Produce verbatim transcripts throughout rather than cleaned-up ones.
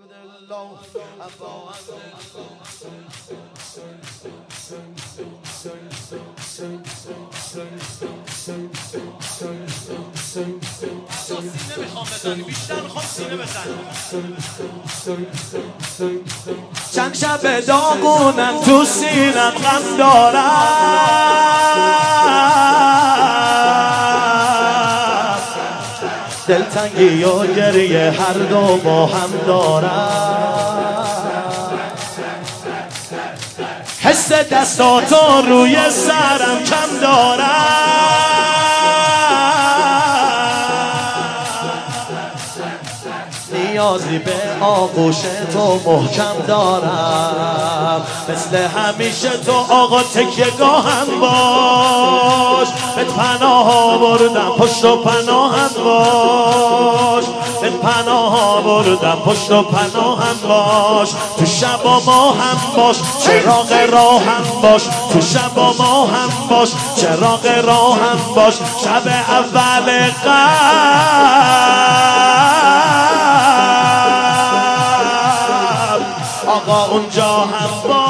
چند شب داغونم تو سینم غم دارم، دلتنگی و گریه هر دو با هم دارم، حس دستاتو روی سرم کم دارم، نیازی به آغوش تو محکم دارم، مثل همیشه تو آقا تکیه‌گاهم باش، بهت پناه آوردم پشت و پناهم باش، بهت پناه آوردم پشت و پناهم باش، تو شب و ما هم باش، چراغ راهم باش، تو شب و ما هم باش، چراغ راهم باش، شب اول قبل آقا اونجا هم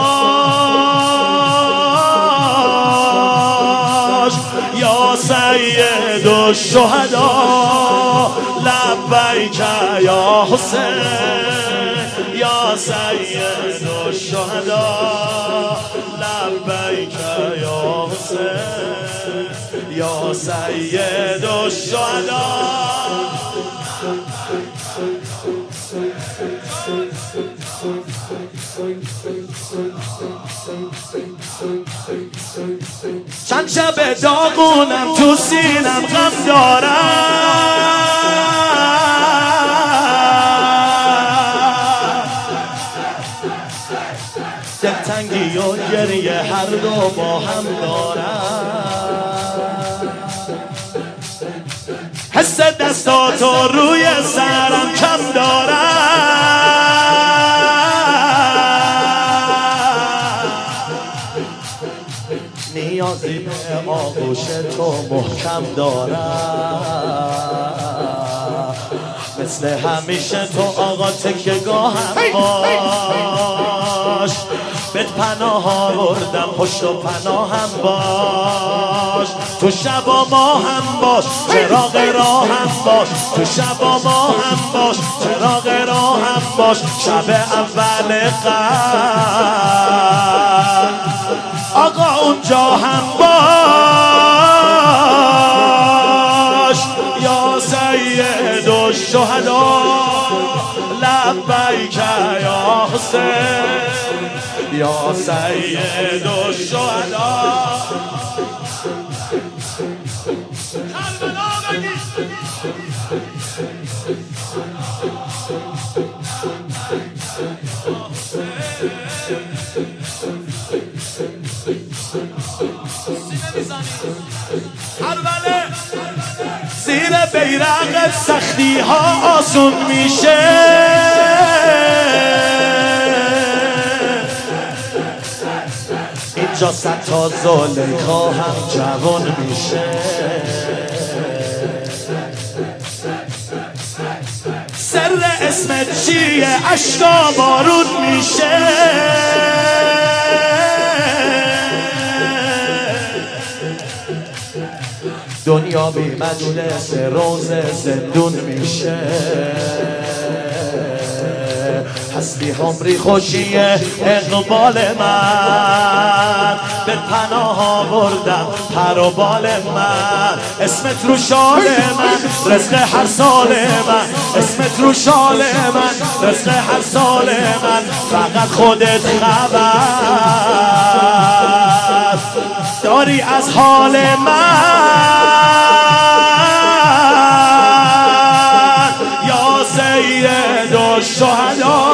باش، یا سید الشهدا لبیک یا حسین، یا سید الشهدا لبیک یا حسین، یا سید الشهدا. چند شب داغونم تو سینم غم دارم، دلتنگی و گریه هر دو با هم دارم، حس دستاتو روی سرم کم دارم، نیازی به آغوش تو محکم دارم، مثل همیشه تو آقا تکیه‌گاهم باش، بهت پناه آوردم پشت و پناهم باش، تو شب و ما هم باش، چراغ راهم باش، تو شب و ما هم باش، چراغ راهم باش، شب اول قبل آقا اونجا هم باش، یا سید الشهدا لبیک یا حسین، یا سید الشهدا. زیر بیرق سختی ها آسون میشه، اینجا صد تا زلیخا هم جوان میشه، سر اسمت چیه اشکا بارون میشه، دنیا بی مجلس روز زندون میشه، هستی عمری خوشیه اقبال من، به پناه آوردم پر و بال من، اسمت رو شال من رزق هر سال من، اسمت رو شال من رزق هر سال من، فقط خودت خبر داری از حال من، یا سید الشهدا